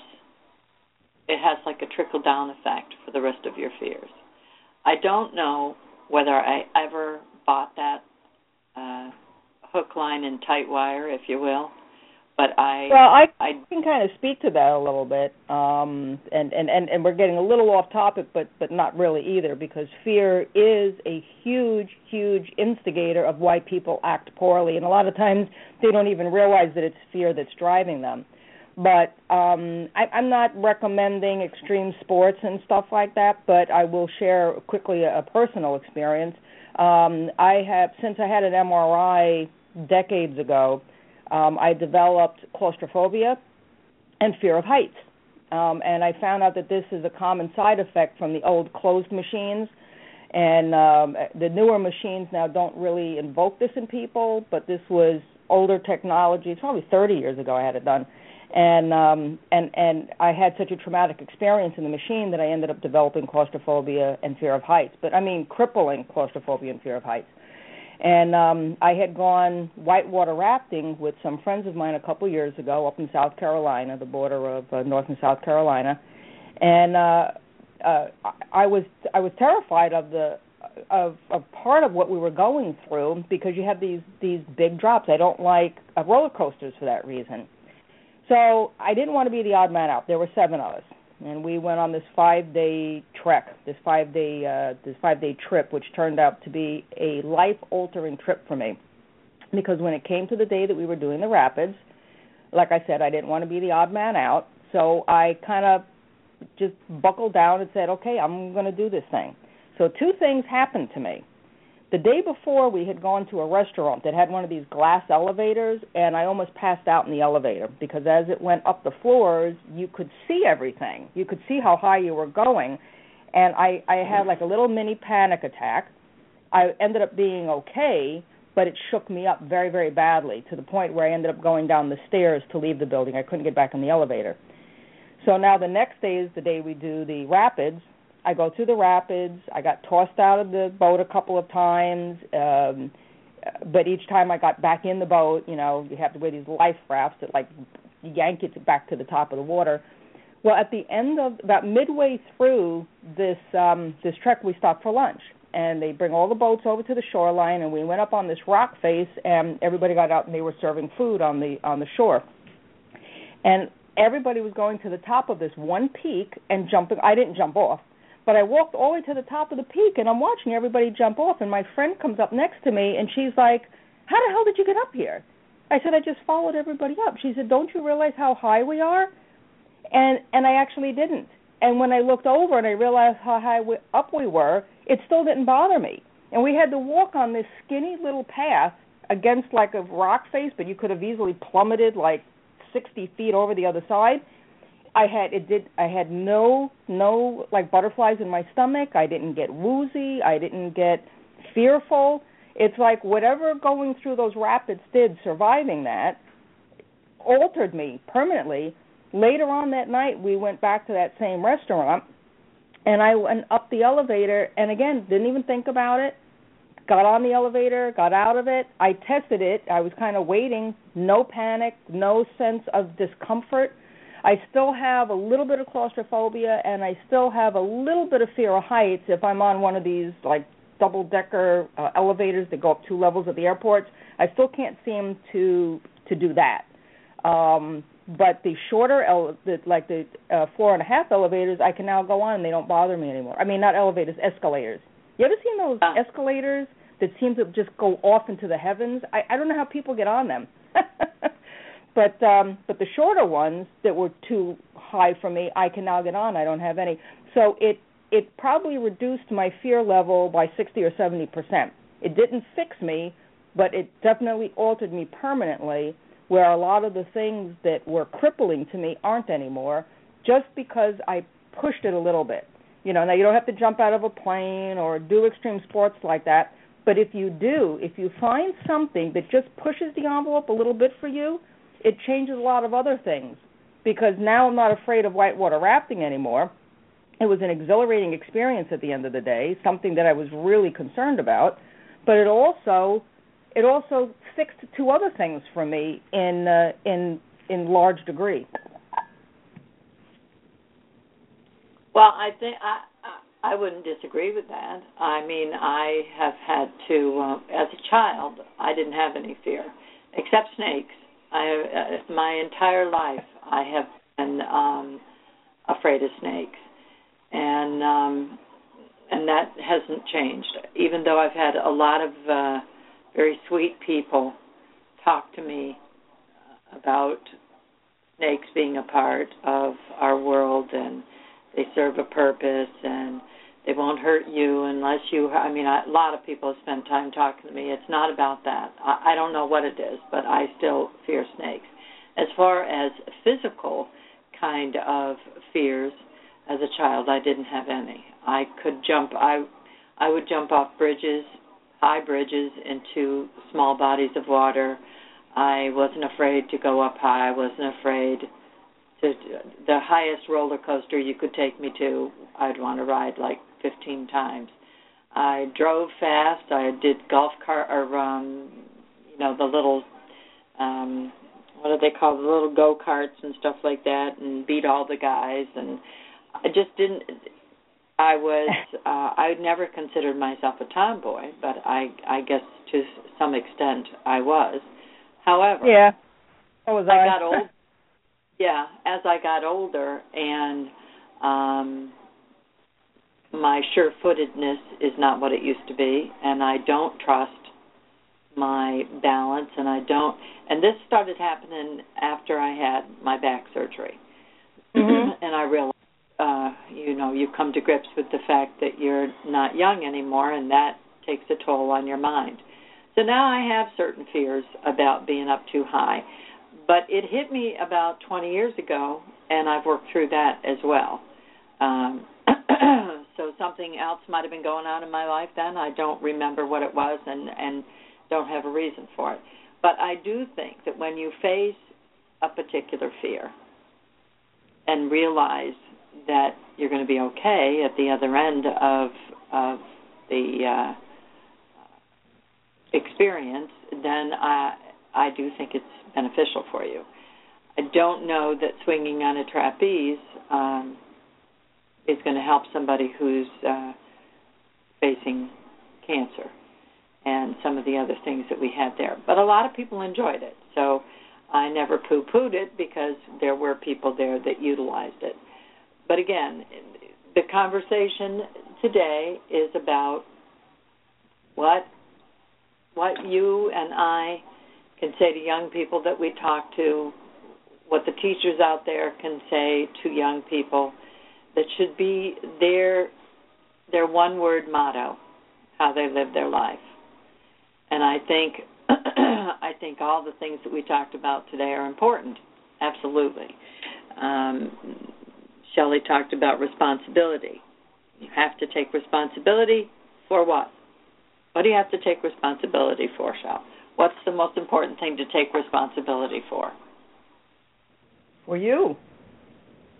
It has like a trickle-down effect for the rest of your fears. I don't know whether I ever bought that uh, hook, line, and tight wire, if you will, but I... Well, I, I can kind of speak to that a little bit, um, and, and, and, and we're getting a little off topic, but, but not really either, because fear is a huge, huge instigator of why people act poorly, and a lot of times they don't even realize that it's fear that's driving them. But um, I, I'm not recommending extreme sports and stuff like that, but I will share quickly a, a personal experience. Um, I have, since I had an M R I decades ago, um, I developed claustrophobia and fear of heights. Um, and I found out that this is a common side effect from the old closed machines. And um, the newer machines now don't really invoke this in people, but this was older technology. It's probably thirty years ago I had it done. And um, and and I had such a traumatic experience in the machine that I ended up developing claustrophobia and fear of heights. But I mean crippling claustrophobia and fear of heights. And um, I had gone whitewater rafting with some friends of mine a couple years ago up in South Carolina, the border of uh, North and South Carolina. And uh, uh, I was I was terrified of the of, of part of what we were going through, because you have these these big drops. I don't like uh, roller coasters for that reason. So I didn't want to be the odd man out. There were seven of us, and we went on this five-day trek, this five-day uh, this five-day trip, which turned out to be a life-altering trip for me. Because when it came to the day that we were doing the rapids, like I said, I didn't want to be the odd man out, so I kind of just buckled down and said, okay, I'm going to do this thing. So two things happened to me. The day before, we had gone to a restaurant that had one of these glass elevators, and I almost passed out in the elevator, because as it went up the floors, you could see everything. You could see how high you were going, and I, I had like a little mini panic attack. I ended up being okay, but it shook me up very, very badly, to the point where I ended up going down the stairs to leave the building. I couldn't get back in the elevator. So now the next day is the day we do the rapids. I go through the rapids. I got tossed out of the boat a couple of times, um, but each time I got back in the boat, you know, you have to wear these life rafts that, like, yank it back to the top of the water. Well, at the end of, about midway through this um, this trek, we stopped for lunch, and they bring all the boats over to the shoreline, and we went up on this rock face, and everybody got out, and they were serving food on the on the shore. And everybody was going to the top of this one peak and jumping. I didn't jump off. But I walked all the way to the top of the peak, and I'm watching everybody jump off, and my friend comes up next to me, and she's like, how the hell did you get up here? I said, I just followed everybody up. She said, don't you realize how high we are? And and I actually didn't. And when I looked over and I realized how high we, up we were, it still didn't bother me. And we had to walk on this skinny little path against like a rock face, but you could have easily plummeted like sixty feet over the other side. I had it did I had no no like butterflies in my stomach. I didn't get woozy. I didn't get fearful. It's like whatever going through those rapids did, surviving that, altered me permanently. later on that night, we went back to that same restaurant, and I went up the elevator, and again, didn't even think about it. Got on the elevator, got out of it. I tested it. I was kind of waiting. No panic, no sense of discomfort. I still have a little bit of claustrophobia, and I still have a little bit of fear of heights if I'm on one of these, like, double-decker uh, elevators that go up two levels at the airports. I still can't seem to to do that. Um, but the shorter, ele- the, like the uh, four-and-a-half elevators, I can now go on, and they don't bother me anymore. I mean, not elevators, escalators. You ever seen those uh. escalators that seem to just go off into the heavens? I, I don't know how people get on them. but um, but the shorter ones that were too high for me, I can now get on. I don't have any. So it it probably reduced my fear level by sixty or seventy percent. It didn't fix me, but it definitely altered me permanently, where a lot of the things that were crippling to me aren't anymore, just because I pushed it a little bit. You know, now you don't have to jump out of a plane or do extreme sports like that, but if you do, if you find something that just pushes the envelope a little bit for you, it changes a lot of other things, because now I'm not afraid of whitewater rafting anymore. It was an exhilarating experience at the end of the day, something that I was really concerned about, but it also it also fixed two other things for me in uh, in in large degree. Well, I think I I wouldn't disagree with that. I mean, I have had to, uh, as a child, I didn't have any fear, except snakes. I uh, my entire life I have been um, afraid of snakes, and um, and that hasn't changed. Even though I've had a lot of uh, very sweet people talk to me about snakes being a part of our world, and they serve a purpose, and they won't hurt you unless you, I mean, I, a lot of people have spent time talking to me. It's not about that. I, I don't know what it is, but I still fear snakes. As far as physical kind of fears, as a child, I didn't have any. I could jump, I, I would jump off bridges, high bridges, into small bodies of water. I wasn't afraid to go up high. I wasn't afraid to, the highest roller coaster you could take me to, I'd want to ride like fifteen times. I drove fast. I did golf cart, or um, you know, the little, um, what do they call the little go-karts and stuff like that, and beat all the guys. And I just didn't. I was. Uh, I never considered myself a tomboy, but I, I guess to some extent I was. However, yeah, so was I. I got old. Yeah, as I got older, and um, my sure-footedness is not what it used to be, and I don't trust my balance, and I don't. And this started happening after I had my back surgery, mm-hmm. and I realized, uh, you know, you come to grips with the fact that you're not young anymore, and that takes a toll on your mind. So now I have certain fears about being up too high. But it hit me about twenty years ago, and I've worked through that as well. Um, so something else might have been going on in my life then. I don't remember what it was, and, and don't have a reason for it. But I do think that when you face a particular fear and realize that you're going to be okay at the other end of, of the uh, experience, then I, I do think it's beneficial for you. I don't know that swinging on a trapeze um, is going to help somebody who's uh, facing cancer and some of the other things that we had there. But a lot of people enjoyed it, so I never poo-pooed it because there were people there that utilized it. But again, the conversation today is about what what you and I can say to young people that we talk to, what the teachers out there can say to young people, that should be their their one-word motto, how they live their life. And I think I think all the things that we talked about today are important, absolutely. Um, Shelley talked about responsibility. You have to take responsibility for what? What do you have to take responsibility for, Shelley? What's the most important thing to take responsibility for? For you.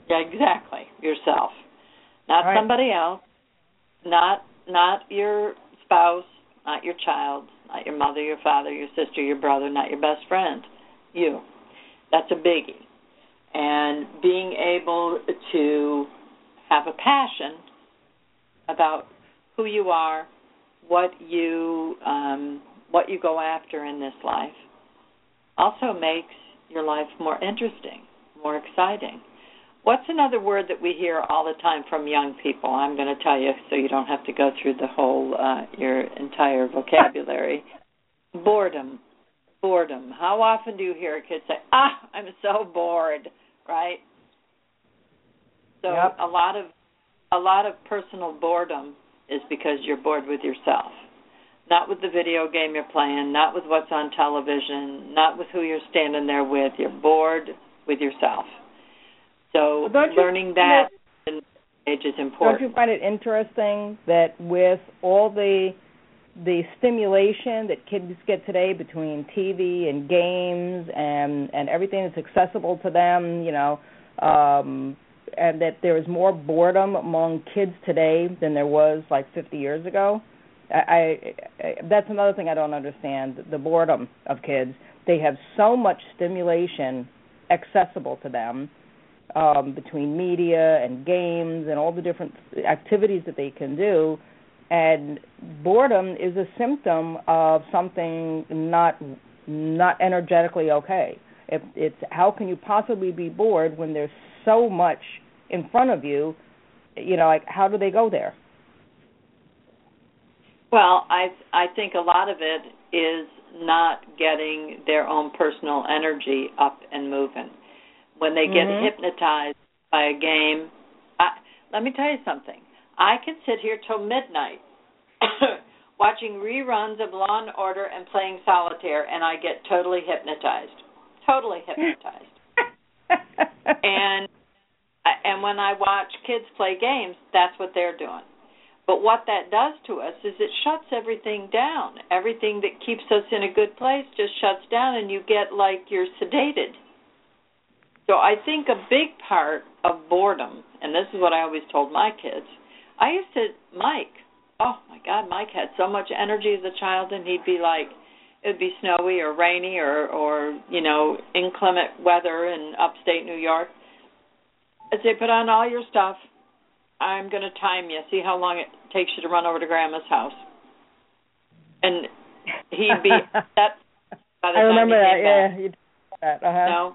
Yeah, exactly. Yourself. Not right. somebody else. Not not your spouse, not your child, not your mother, your father, your sister, your brother, not your best friend. You. That's a biggie. And being able to have a passion about who you are, what you um, what you go after in this life, also makes your life more interesting, more exciting. What's another word that we hear all the time from young people? I'm going to tell you so you don't have to go through the whole, uh, your entire vocabulary. Boredom. Boredom. How often do you hear a kid say, ah, I'm so bored, right? So yep. a lot of a lot of personal boredom is because you're bored with yourself. Not with the video game you're playing, not with what's on television, not with who you're standing there with. You're bored with yourself. So well, learning that in age is important. Don't you find it interesting that with all the the stimulation that kids get today between T V and games and, and everything that's accessible to them, you know, um, and that there is more boredom among kids today than there was like fifty years ago? I, I, I that's another thing I don't understand, the boredom of kids. They have so much stimulation accessible to them um, between media and games and all the different activities that they can do, and boredom is a symptom of something not not energetically okay. If it's how can you possibly be bored when there's so much in front of you? You know, like how do they go there? Well, I I think a lot of it is not getting their own personal energy up and moving. When they get mm-hmm. hypnotized by a game, I, let me tell you something. I can sit here till midnight watching reruns of Law and Order and playing solitaire, and I get totally hypnotized. Totally hypnotized. and and when I watch kids play games, that's what they're doing. But what that does to us is it shuts everything down. Everything that keeps us in a good place just shuts down, and you get like you're sedated. So I think a big part of boredom, and this is what I always told my kids, I used to, Mike, oh, my God, Mike had so much energy as a child, and he'd be like, it would be snowy or rainy or, or you know, inclement weather in upstate New York. I'd say, put on all your stuff. I'm going to time you, see how long it takes you to run over to Grandma's house. And he'd be upset by the I time remember he that, came yeah. back. You did that, uh-huh. You know?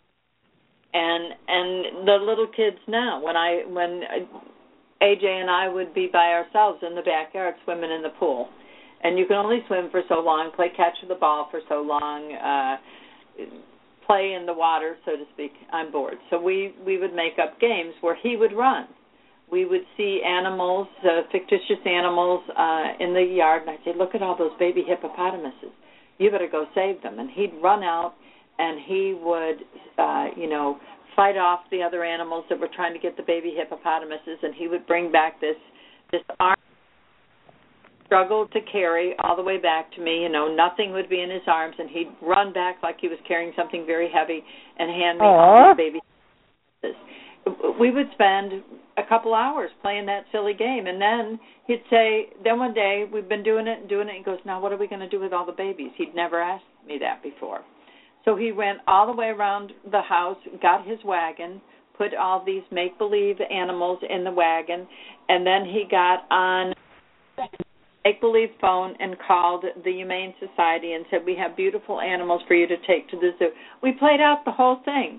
And and the little kids now, when I when A J and I would be by ourselves in the backyard swimming in the pool, and you can only swim for so long, play catch with the ball for so long, uh, play in the water, so to speak. I'm bored, so we we would make up games where he would run. We would see animals, uh, fictitious animals, uh, in the yard, and I'd say, "Look at all those baby hippopotamuses. You better go save them." And he'd run out. And he would, uh, you know, fight off the other animals that were trying to get the baby hippopotamuses, and he would bring back this this arm, struggle to carry all the way back to me. You know, nothing would be in his arms, and he'd run back like he was carrying something very heavy and hand me Aww. all these baby hippopotamuses. We would spend a couple hours playing that silly game, and then he'd say, then one day, we've been doing it and doing it, and he goes, now what are we going to do with all the babies? He'd never asked me that before. So he went all the way around the house, got his wagon, put all these make-believe animals in the wagon, and then he got on make-believe phone and called the Humane Society and said, we have beautiful animals for you to take to the zoo. We played out the whole thing.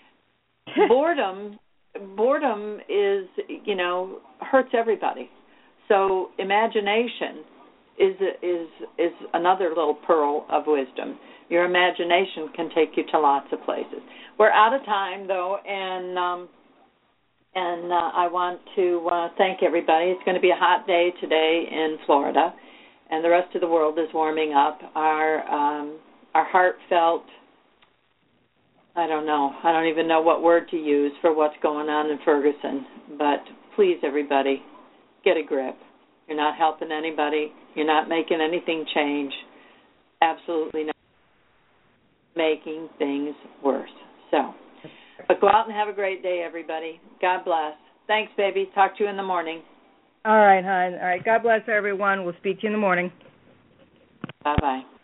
boredom, boredom is, you know, hurts everybody. So imagination is is is another little pearl of wisdom. Your imagination can take you to lots of places. We're out of time, though, and um, and uh, I want to uh, thank everybody. It's going to be a hot day today in Florida, and the rest of the world is warming up. Our um, our heartfelt, I don't know, I don't even know what word to use for what's going on in Ferguson, but please, everybody, get a grip. You're not helping anybody. You're not making anything change. Absolutely not. Making things worse. So But go out and have a great day, everybody. God bless. Thanks, baby. Talk to you in the morning. All right, hon. All right. God bless everyone. We'll speak to you in the morning. Bye-bye.